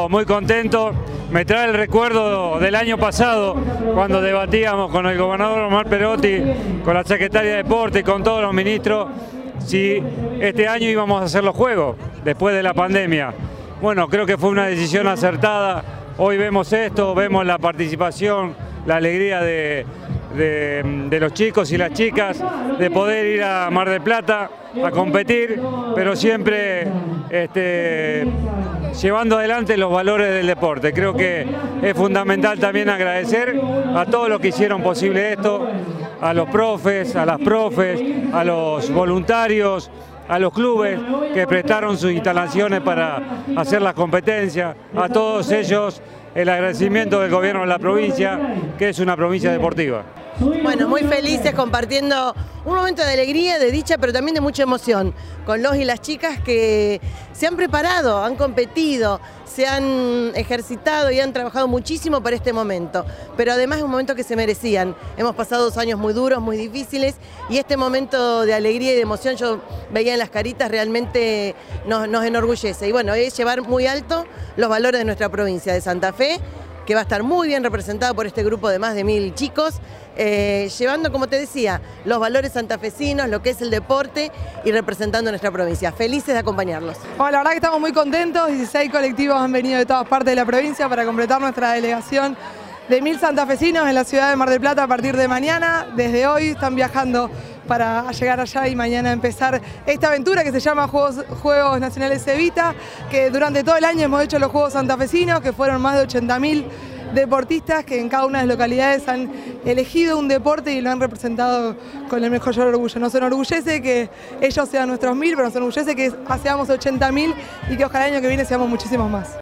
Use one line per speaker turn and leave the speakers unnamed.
muy contento. Me trae el recuerdo del año pasado, cuando debatíamos con el gobernador Omar Perotti, con la secretaria de Deporte y con todos los ministros, si este año íbamos a hacer los Juegos, después de la pandemia. Bueno, creo que fue una decisión acertada. Hoy vemos esto, vemos la participación, la alegría de los chicos y las chicas de poder ir a Mar del Plata a competir, pero siempre llevando adelante los valores del deporte. Creo que es fundamental también agradecer a todos los que hicieron posible esto, a los profes, a las profes, a los voluntarios, a los clubes que prestaron sus instalaciones para hacer las competencias, a todos ellos el agradecimiento del gobierno de la provincia, que es una provincia deportiva.
Bueno, muy felices compartiendo un momento de alegría, de dicha, pero también de mucha emoción con los y las chicas que se han preparado, han competido, se han ejercitado y han trabajado muchísimo para este momento. Pero además es un momento que se merecían. Hemos pasado 2 años muy duros, muy difíciles, y este momento de alegría y de emoción yo veía en las caritas, realmente nos enorgullece. Y bueno, es llevar muy alto los valores de nuestra provincia de Santa Fe, que va a estar muy bien representado por este grupo de más de 1000 chicos, llevando, como te decía, los valores santafesinos, lo que es el deporte y representando nuestra provincia. Felices de acompañarlos.
Bueno, la verdad que estamos muy contentos, 16 colectivos han venido de todas partes de la provincia para completar nuestra delegación de 1000 santafesinos en la ciudad de Mar del Plata a partir de mañana. Desde hoy están viajando para llegar allá y mañana empezar esta aventura que se llama Juegos Nacionales Evita, que durante todo el año hemos hecho los Juegos Santafesinos, que fueron más de 80.000 deportistas que en cada una de las localidades han elegido un deporte y lo han representado con el mejor orgullo. Nos enorgullece que ellos sean nuestros 1000, pero nos enorgullece que seamos 80.000 y que ojalá el año que viene seamos muchísimos más.